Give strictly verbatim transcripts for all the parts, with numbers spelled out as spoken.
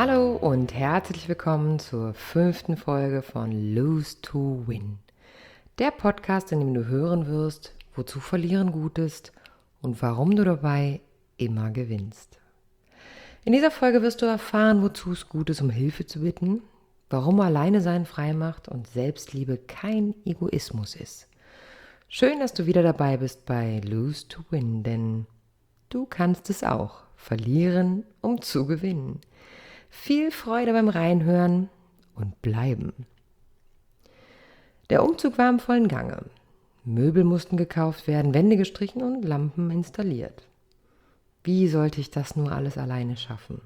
Hallo und herzlich willkommen zur fünften Folge von Lose to Win. Der Podcast, in dem du hören wirst, wozu Verlieren gut ist und warum du dabei immer gewinnst. In dieser Folge wirst du erfahren, wozu es gut ist, um Hilfe zu bitten, warum alleine sein frei macht und Selbstliebe kein Egoismus ist. Schön, dass du wieder dabei bist bei Lose to Win, denn du kannst es auch. Verlieren, um zu gewinnen. Viel Freude beim Reinhören und Bleiben. Der Umzug war im vollen Gange. Möbel mussten gekauft werden, Wände gestrichen und Lampen installiert. Wie sollte ich das nur alles alleine schaffen?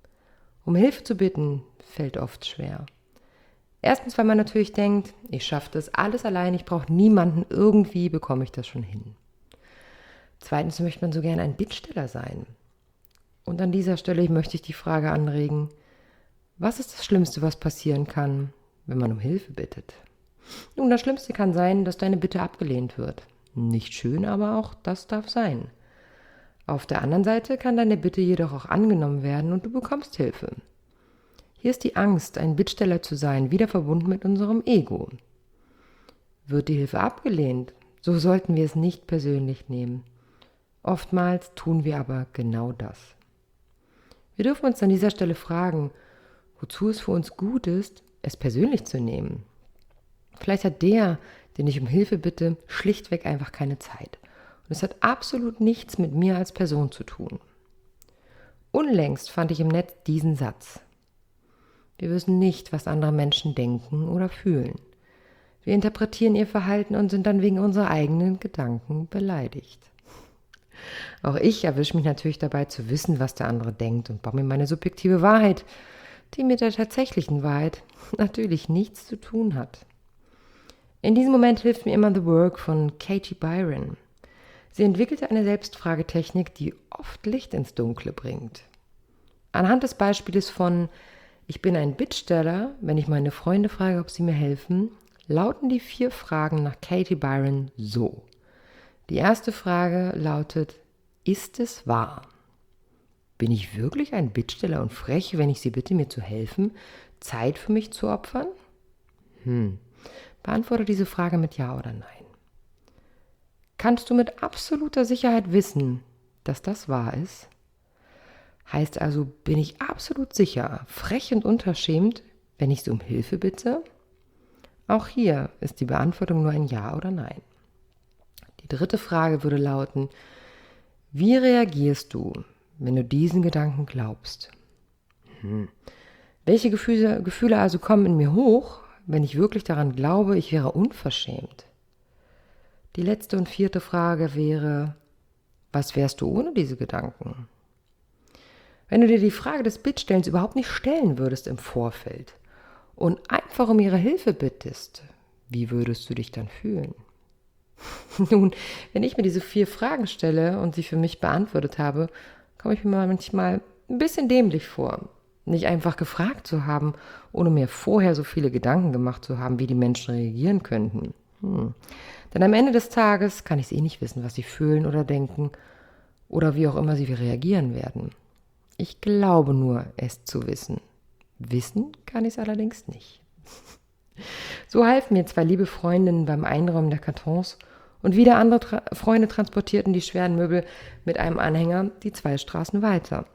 Um Hilfe zu bitten, fällt oft schwer. Erstens, weil man natürlich denkt, ich schaffe das alles allein, ich brauche niemanden, irgendwie bekomme ich das schon hin. Zweitens möchte man so gern ein Bittsteller sein. Und an dieser Stelle möchte ich die Frage anregen, was ist das Schlimmste, was passieren kann, wenn man um Hilfe bittet? Nun, das Schlimmste kann sein, dass deine Bitte abgelehnt wird. Nicht schön, aber auch das darf sein. Auf der anderen Seite kann deine Bitte jedoch auch angenommen werden und du bekommst Hilfe. Hier ist die Angst, ein Bittsteller zu sein, wieder verbunden mit unserem Ego. Wird die Hilfe abgelehnt, so sollten wir es nicht persönlich nehmen. Oftmals tun wir aber genau das. Wir dürfen uns an dieser Stelle fragen, wozu es für uns gut ist, es persönlich zu nehmen. Vielleicht hat der, den ich um Hilfe bitte, schlichtweg einfach keine Zeit. Und es hat absolut nichts mit mir als Person zu tun. Unlängst fand ich im Netz diesen Satz. Wir wissen nicht, was andere Menschen denken oder fühlen. Wir interpretieren ihr Verhalten und sind dann wegen unserer eigenen Gedanken beleidigt. Auch ich erwische mich natürlich dabei zu wissen, was der andere denkt und baue mir meine subjektive Wahrheit, die mit der tatsächlichen Wahrheit natürlich nichts zu tun hat. In diesem Moment hilft mir immer The Work von Katie Byron. Sie entwickelte eine Selbstfragetechnik, die oft Licht ins Dunkle bringt. Anhand des Beispiels von Ich bin ein Bittsteller, wenn ich meine Freunde frage, ob sie mir helfen, lauten die vier Fragen nach Katie Byron so. Die erste Frage lautet, ist es wahr? Bin ich wirklich ein Bittsteller und frech, wenn ich Sie bitte, mir zu helfen, Zeit für mich zu opfern? Hm. Beantworte diese Frage mit Ja oder Nein. Kannst du mit absoluter Sicherheit wissen, dass das wahr ist? Heißt also, bin ich absolut sicher, frech und unverschämt, wenn ich Sie um Hilfe bitte? Auch hier ist die Beantwortung nur ein Ja oder Nein. Die dritte Frage würde lauten, wie reagierst du, wenn du diesen Gedanken glaubst? Hm. Welche Gefühle, Gefühle also kommen in mir hoch, wenn ich wirklich daran glaube, ich wäre unverschämt? Die letzte und vierte Frage wäre, was wärst du ohne diese Gedanken? Wenn du dir die Frage des Bittstellens überhaupt nicht stellen würdest im Vorfeld und einfach um ihre Hilfe bittest, wie würdest du dich dann fühlen? Nun, wenn ich mir diese vier Fragen stelle und sie für mich beantwortet habe, komme ich mir manchmal ein bisschen dämlich vor. Nicht einfach gefragt zu haben, ohne mir vorher so viele Gedanken gemacht zu haben, wie die Menschen reagieren könnten. Hm. Denn am Ende des Tages kann ich es eh nicht wissen, was sie fühlen oder denken oder wie auch immer sie reagieren werden. Ich glaube nur, es zu wissen. Wissen kann ich es allerdings nicht. So halfen mir zwei liebe Freundinnen beim Einräumen der Kartons und wieder andere Tra- Freunde transportierten die schweren Möbel mit einem Anhänger die zwei Straßen weiter.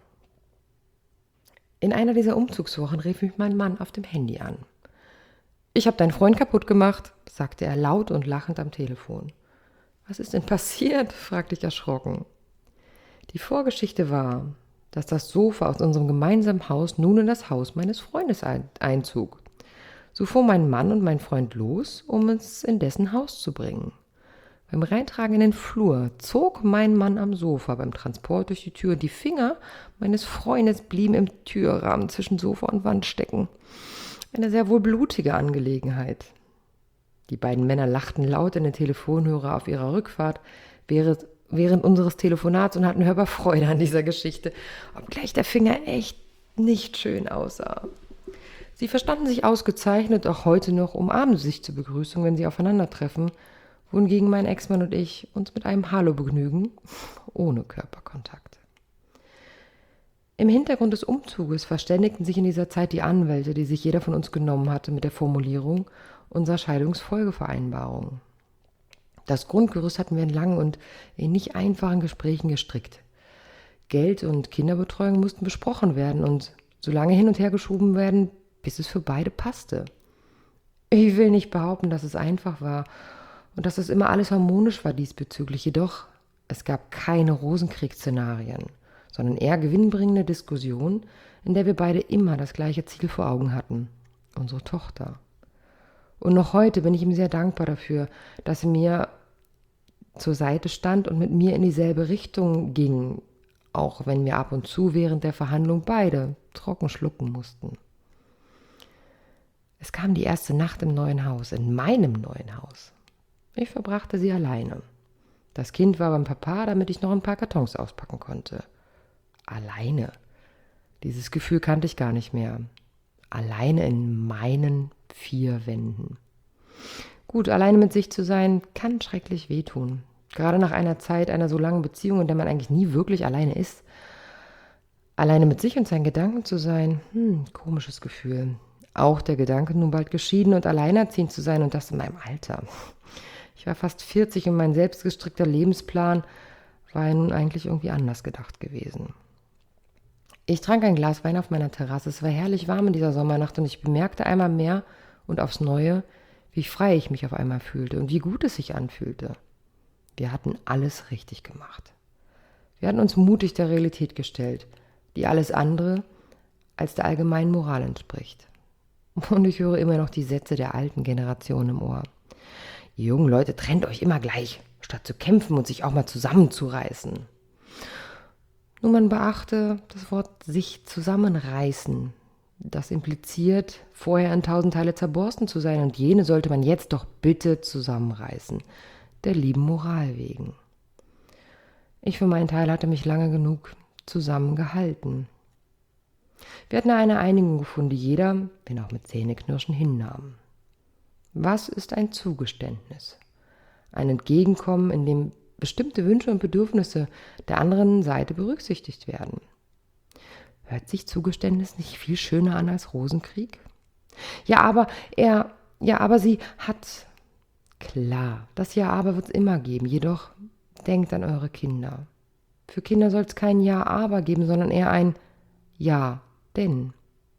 In einer dieser Umzugswochen rief mich mein Mann auf dem Handy an. »Ich habe deinen Freund kaputt gemacht«, sagte er laut und lachend am Telefon. »Was ist denn passiert?«, fragte ich erschrocken. Die Vorgeschichte war, dass das Sofa aus unserem gemeinsamen Haus nun in das Haus meines Freundes einzog. So fuhr mein Mann und mein Freund los, um es in dessen Haus zu bringen. Beim Reintragen in den Flur zog mein Mann am Sofa beim Transport durch die Tür und die Finger meines Freundes blieben im Türrahmen zwischen Sofa und Wand stecken. Eine sehr wohl blutige Angelegenheit. Die beiden Männer lachten laut in den Telefonhörer auf ihrer Rückfahrt während, während unseres Telefonats und hatten hörbar Freude an dieser Geschichte, obgleich der Finger echt nicht schön aussah. Sie verstanden sich ausgezeichnet, auch heute noch umarmen sie sich zur Begrüßung, wenn sie aufeinandertreffen, wohingegen mein Ex-Mann und ich uns mit einem Hallo begnügen, ohne Körperkontakt. Im Hintergrund des Umzuges verständigten sich in dieser Zeit die Anwälte, die sich jeder von uns genommen hatte, mit der Formulierung unserer Scheidungsfolgevereinbarung. Das Grundgerüst hatten wir in langen und in nicht einfachen Gesprächen gestrickt. Geld und Kinderbetreuung mussten besprochen werden und so lange hin und her geschoben werden, bis es für beide passte. Ich will nicht behaupten, dass es einfach war und dass es immer alles harmonisch war diesbezüglich, jedoch es gab keine Rosenkriegsszenarien, sondern eher gewinnbringende Diskussionen, in der wir beide immer das gleiche Ziel vor Augen hatten, unsere Tochter. Und noch heute bin ich ihm sehr dankbar dafür, dass er mir zur Seite stand und mit mir in dieselbe Richtung ging, auch wenn wir ab und zu während der Verhandlung beide trocken schlucken mussten. Es kam die erste Nacht im neuen Haus, in meinem neuen Haus. Ich verbrachte sie alleine. Das Kind war beim Papa, damit ich noch ein paar Kartons auspacken konnte. Alleine. Dieses Gefühl kannte ich gar nicht mehr. Alleine in meinen vier Wänden. Gut, alleine mit sich zu sein, kann schrecklich wehtun. Gerade nach einer Zeit einer so langen Beziehung, in der man eigentlich nie wirklich alleine ist. Alleine mit sich und seinen Gedanken zu sein, hm, komisches Gefühl. Auch der Gedanke, nun bald geschieden und alleinerziehend zu sein und das in meinem Alter. Ich war fast vierzig und mein selbstgestrickter Lebensplan war ja nun eigentlich irgendwie anders gedacht gewesen. Ich trank ein Glas Wein auf meiner Terrasse. Es war herrlich warm in dieser Sommernacht und ich bemerkte einmal mehr und aufs Neue, wie frei ich mich auf einmal fühlte und wie gut es sich anfühlte. Wir hatten alles richtig gemacht. Wir hatten uns mutig der Realität gestellt, die alles andere als der allgemeinen Moral entspricht. Und ich höre immer noch die Sätze der alten Generation im Ohr. Ihr jungen Leute, trennt euch immer gleich, statt zu kämpfen und sich auch mal zusammenzureißen. Nun, man beachte das Wort sich zusammenreißen. Das impliziert, vorher in tausend Teile zerborsten zu sein und jene sollte man jetzt doch bitte zusammenreißen, der lieben Moral wegen. Ich für meinen Teil hatte mich lange genug zusammengehalten. Wir hatten eine Einigung gefunden, die jeder, wenn auch mit Zähneknirschen, hinnahm. Was ist ein Zugeständnis? Ein Entgegenkommen, in dem bestimmte Wünsche und Bedürfnisse der anderen Seite berücksichtigt werden. Hört sich Zugeständnis nicht viel schöner an als Rosenkrieg? Ja, aber er, ja, aber sie hat... Klar, das Ja, aber wird es immer geben, jedoch denkt an eure Kinder. Für Kinder soll es kein Ja, aber geben, sondern eher ein Ja, denn.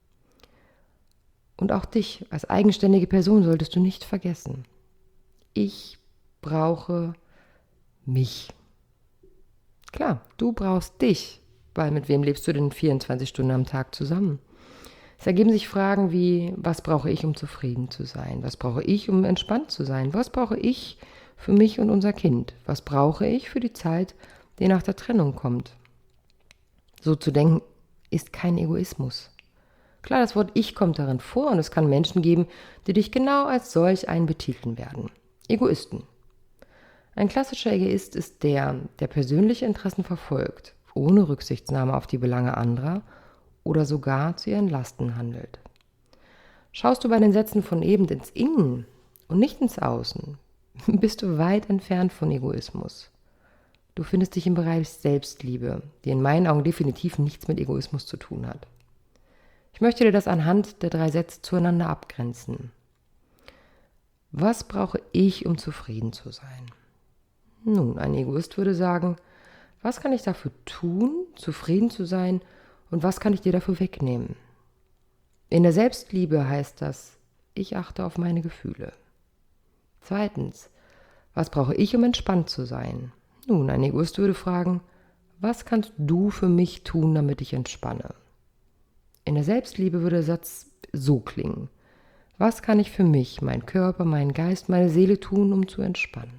Und auch dich als eigenständige Person solltest du nicht vergessen. Ich brauche mich. Klar, du brauchst dich, weil mit wem lebst du denn vierundzwanzig Stunden am Tag zusammen? Es ergeben sich Fragen wie, was brauche ich, um zufrieden zu sein? Was brauche ich, um entspannt zu sein? Was brauche ich für mich und unser Kind? Was brauche ich für die Zeit, die nach der Trennung kommt? So zu denken, ist kein Egoismus. Klar, das Wort Ich kommt darin vor und es kann Menschen geben, die dich genau als solch einen betiteln werden. Egoisten. Ein klassischer Egoist ist der, der persönliche Interessen verfolgt, ohne Rücksichtnahme auf die Belange anderer oder sogar zu ihren Lasten handelt. Schaust du bei den Sätzen von eben ins Innen und nicht ins Außen, bist du weit entfernt von Egoismus. Du findest dich im Bereich Selbstliebe, die in meinen Augen definitiv nichts mit Egoismus zu tun hat. Ich möchte dir das anhand der drei Sätze zueinander abgrenzen. Was brauche ich, um zufrieden zu sein? Nun, ein Egoist würde sagen, was kann ich dafür tun, zufrieden zu sein, und was kann ich dir dafür wegnehmen? In der Selbstliebe heißt das, ich achte auf meine Gefühle. Zweitens, was brauche ich, um entspannt zu sein? Nun, ein Egoist würde fragen, was kannst du für mich tun, damit ich entspanne? In der Selbstliebe würde der Satz so klingen, was kann ich für mich, meinen Körper, meinen Geist, meine Seele tun, um zu entspannen?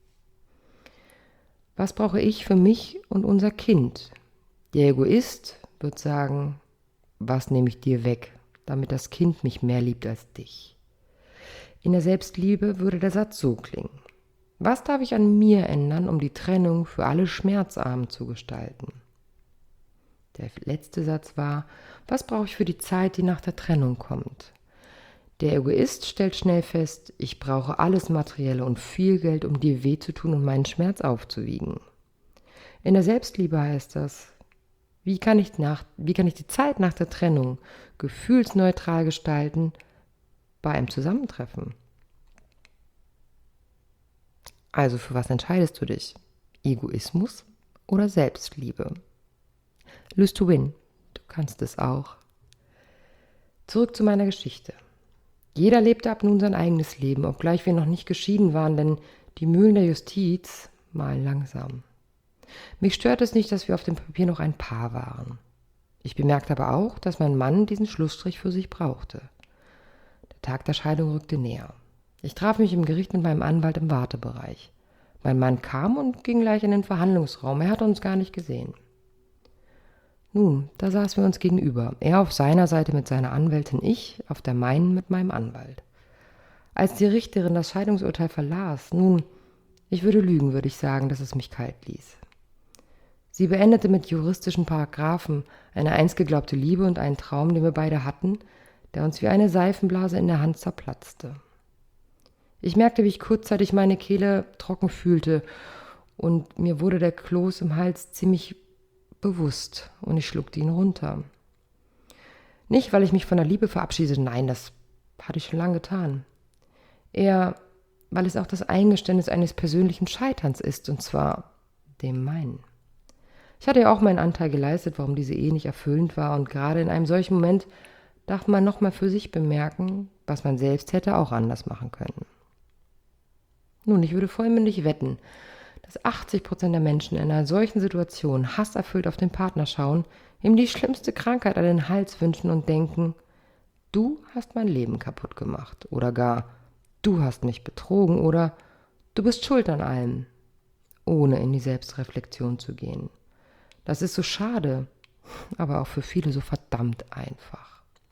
Was brauche ich für mich und unser Kind? Der Egoist wird sagen, was nehme ich dir weg, damit das Kind mich mehr liebt als dich? In der Selbstliebe würde der Satz so klingen. Was darf ich an mir ändern, um die Trennung für alle schmerzarm zu gestalten? Der letzte Satz war, was brauche ich für die Zeit, die nach der Trennung kommt? Der Egoist stellt schnell fest, ich brauche alles Materielle und viel Geld, um dir weh zu tun und meinen Schmerz aufzuwiegen. In der Selbstliebe heißt das, Wie kann ich, nach, wie kann ich die Zeit nach der Trennung gefühlsneutral gestalten bei einem Zusammentreffen? Also für was entscheidest du dich? Egoismus oder Selbstliebe? Lose to win. Du kannst es auch. Zurück zu meiner Geschichte. Jeder lebte ab nun sein eigenes Leben, obgleich wir noch nicht geschieden waren, denn die Mühlen der Justiz mahlen langsam. Mich stört es nicht, dass wir auf dem Papier noch ein Paar waren. Ich bemerkte aber auch, dass mein Mann diesen Schlussstrich für sich brauchte. Der Tag der Scheidung rückte näher. Ich traf mich im Gericht mit meinem Anwalt im Wartebereich. Mein Mann kam und ging gleich in den Verhandlungsraum. Er hatte uns gar nicht gesehen. Nun, da saßen wir uns gegenüber. Er auf seiner Seite mit seiner Anwältin, ich auf der meinen mit meinem Anwalt. Als die Richterin das Scheidungsurteil verlas, nun, ich würde lügen, würde ich sagen, dass es mich kalt ließ. Sie beendete mit juristischen Paragraphen eine einst geglaubte Liebe und einen Traum, den wir beide hatten, der uns wie eine Seifenblase in der Hand zerplatzte. Ich merkte, wie ich kurzzeitig meine Kehle trocken fühlte und mir wurde der Kloß im Hals ziemlich bewusst und ich schluckte ihn runter. Nicht, weil ich mich von der Liebe verabschiedete, nein, das hatte ich schon lange getan. Eher, weil es auch das Eingeständnis eines persönlichen Scheiterns ist, und zwar dem meinen. Ich hatte ja auch meinen Anteil geleistet, warum diese Ehe nicht erfüllend war, und gerade in einem solchen Moment darf man nochmal für sich bemerken, was man selbst hätte auch anders machen können. Nun, ich würde vollmündig wetten, dass achtzig Prozent der Menschen in einer solchen Situation hasserfüllt auf den Partner schauen, ihm die schlimmste Krankheit an den Hals wünschen und denken, du hast mein Leben kaputt gemacht oder gar, du hast mich betrogen oder du bist schuld an allem, ohne in die Selbstreflexion zu gehen. Das ist so schade, aber auch für viele so verdammt einfach.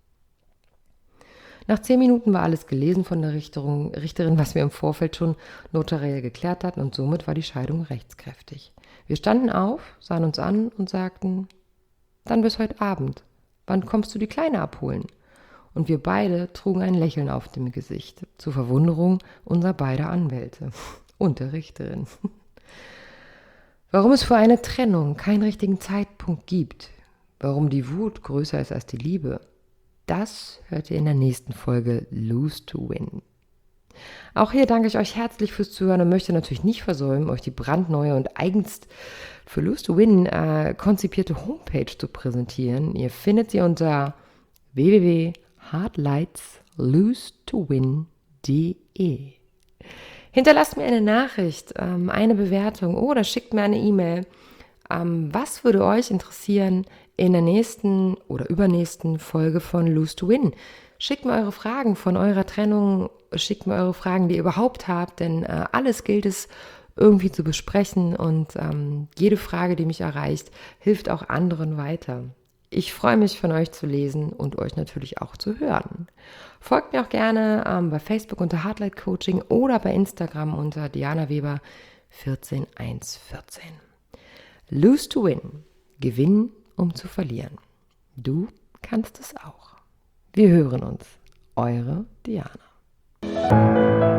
Nach zehn Minuten war alles gelesen von der Richterin, Richterin, was wir im Vorfeld schon notariell geklärt hatten, und somit war die Scheidung rechtskräftig. Wir standen auf, sahen uns an und sagten, dann bis heute Abend. Wann kommst du die Kleine abholen? Und wir beide trugen ein Lächeln auf dem Gesicht, zur Verwunderung unserer beider Anwälte und der Richterin. Warum es für eine Trennung keinen richtigen Zeitpunkt gibt, warum die Wut größer ist als die Liebe, das hört ihr in der nächsten Folge Lose to Win. Auch hier danke ich euch herzlich fürs Zuhören und möchte natürlich nicht versäumen, euch die brandneue und eigens für Lose to Win äh, konzipierte Homepage zu präsentieren. Ihr findet sie unter w w w punkt hardlights lose to win punkt de. Hinterlasst mir eine Nachricht, ähm, eine Bewertung oder schickt mir eine E-Mail. Ähm, was würde euch interessieren in der nächsten oder übernächsten Folge von Lose to Win? Schickt mir eure Fragen von eurer Trennung, schickt mir eure Fragen, die ihr überhaupt habt, denn äh, alles gilt es irgendwie zu besprechen und ähm, jede Frage, die mich erreicht, hilft auch anderen weiter. Ich freue mich, von euch zu lesen und euch natürlich auch zu hören. Folgt mir auch gerne ähm, bei Facebook unter Hardlight Coaching oder bei Instagram unter Diana Weber vierzehn eins vierzehn. Lose to win. Gewinnen, um zu verlieren. Du kannst es auch. Wir hören uns. Eure Diana.